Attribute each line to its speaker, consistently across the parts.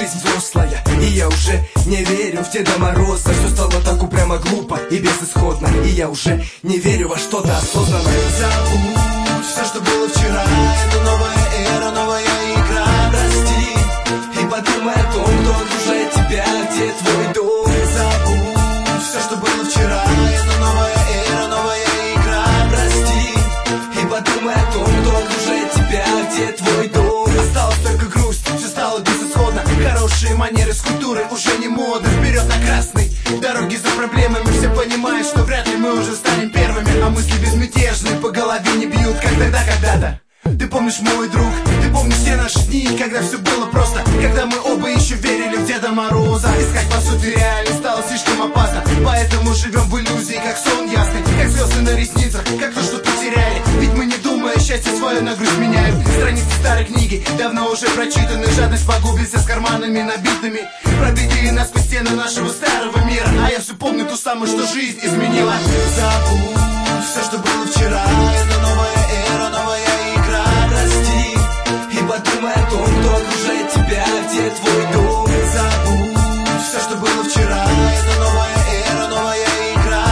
Speaker 1: жизнь взрослая, и я уже не верю в Деда Мороза. Все стало так упрямо глупо и безысходно, и я уже не верю во что-то осознанное.
Speaker 2: Забудь все, что было вчера, это новая эра, новая игра.
Speaker 1: Прости и подумай о том, кто окружает тебя, где твой дом.
Speaker 2: Забудь все, что было вчера, это новая эра, новая игра.
Speaker 1: Прости и подумай о том, кто окружает тебя, где твой дом.
Speaker 2: Осталась только грусть, все стало безысходно. Хорошие манеры с культурой уже не мода. Вперед на красный, дороги за проблемами. Все понимают, что вряд ли мы уже станем первыми. А мысли безмятежные, по голове не бьют, как тогда когда-то. Ты помнишь, мой друг, ты помнишь все наши дни, когда все было просто, когда мы оба еще верили в Деда Мороза. Искать по сути реальность стало слишком опасно, поэтому живем в иллюзии, как сон ясный, как звезды на ресницах, как то, что потеряли. Ведь мы, не думая, счастье свое на грусть меняем. Страницы старой книги давно уже прочитаны, жадность погубится с карманами набитыми, пробитые насквозь стены нашего старого мира. А я все помню ту самую, что жизнь изменила. Забудь все, что было вчера, это новая эра, новая игра.
Speaker 1: Прости и подумай о том, кто окружает тебя, где твой дом.
Speaker 2: Забудь все, что было вчера, это новая эра, новая игра.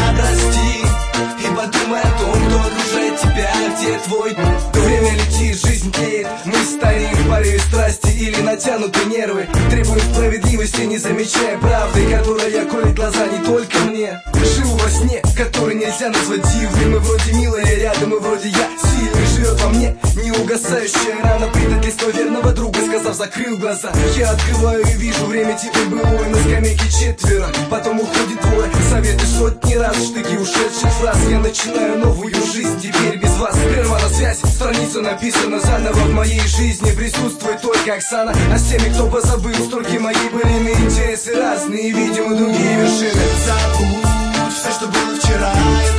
Speaker 1: Прости и подумай о том, кто окружает тебя, где твой дом. Время летит, жизнь тлеет, мы стареем в порыве страсти или натянутые нервы. Требуем справедливости, не замечая правды, которая колет глаза не только мне. Живу во сне, который нельзя назвать дивным. И вроде милая рядом, и вроде я сильный. Живет во мне неугасающая рана предательства верного друга. Сказав, закрыл глаза, я открываю и вижу время теперь былое. На скамейке четверо, потом уходит двое. Советы сотни раз, штыки ушедших фраз. Я начинаю новую жизнь теперь без вас. Прервана связь, страница написана заново. В моей жизни присутствует только Оксана. А с теми, кто позабыл, строки мои были на интересы разные, видимо, другие вершины.
Speaker 2: Забудь все, что было вчера.